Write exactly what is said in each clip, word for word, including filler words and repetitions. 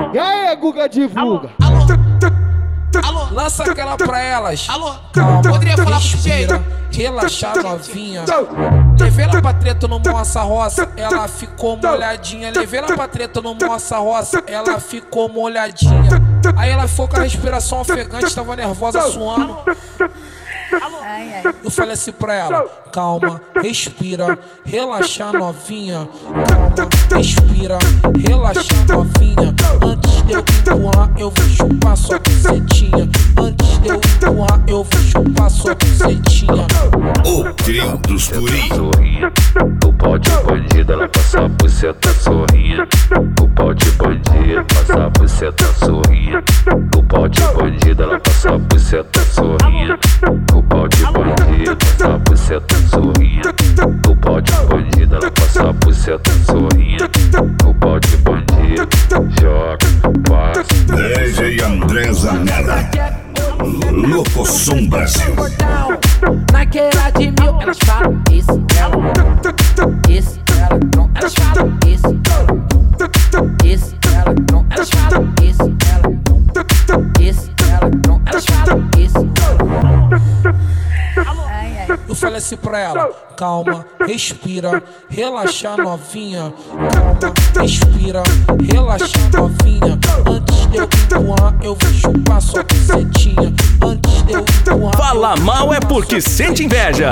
E aí, Guga, divulga. Alô, alô, alô, Lança aquela pra elas. alô, Calma, poderia falar pro respira, DJ? relaxar novinha. Levei ela pra treta no Moça Roça, ela ficou molhadinha. Levei ela pra treta no Moça Roça, ela ficou molhadinha. Aí ela ficou com a respiração ofegante, tava nervosa, suando. Ai, ai. Eu falei assim pra ela: calma, respira, relaxa novinha. Calma, respira, relaxa novinha. Antes de eu empurrar, eu vou chupar sua bucetinha. Antes de eu empurrar, eu vou chupar sua bucetinha. O trio dos guri. Sorrinha, o pau de bandido, ela passa a buceta sorrinha. O pau de bandido, passa a buceta sorrinha. O pau de bandido, ela passa a buceta sorrinha. O pau de bandido, passa a buceta sorrinha. O pau de bandido, ela passa a buceta sorrinha. O pau de bandido, joga, passa. D J André Zanella, Locosom Brasil. Naquela de mil, elas falam isso, ela, isso, ela, não, elas falam isso, ela, isso, ela, não, elas falam isso, ela, isso, ela, não, elas falam isso, ela. Ai, ai. Eu falei assim pra ela: calma, respira, relaxa novinha. Calma, respira, relaxa novinha. Antes de eu empurrar, eu vou chupar sua bucetinha. Antes de eu empurrar. Fala mal é porque sente inveja.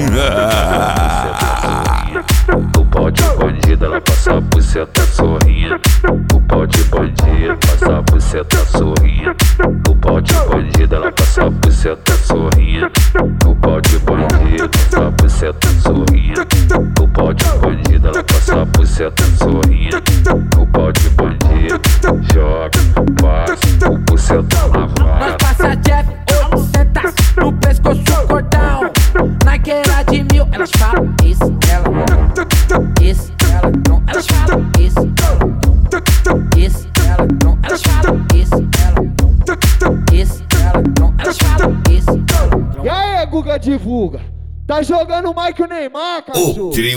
O pau de bandido, ela passa a buceta sorrinha. O pau de bandido, passa a buceta sorrinha. O pau de bandido, ela passa a buceta sorrinha. O pau de bandido, passa a buceta sorrinha. O pau de bandido, ela passa a buceta sorrinha. O pau de bandido, joga, passa o buceta na Nós vara. passa Jeff, oitocentos no pescoço cordão. Naquela de mil, elas falam isso, ela, isso, ela, não, elas falam isso, ela, isso, ela, não, elas falam isso, ela, isso, ela, não, elas falam isso, ela. E aí, Guga, divulga. Tá jogando mais que o Neymar, O cachorro. trio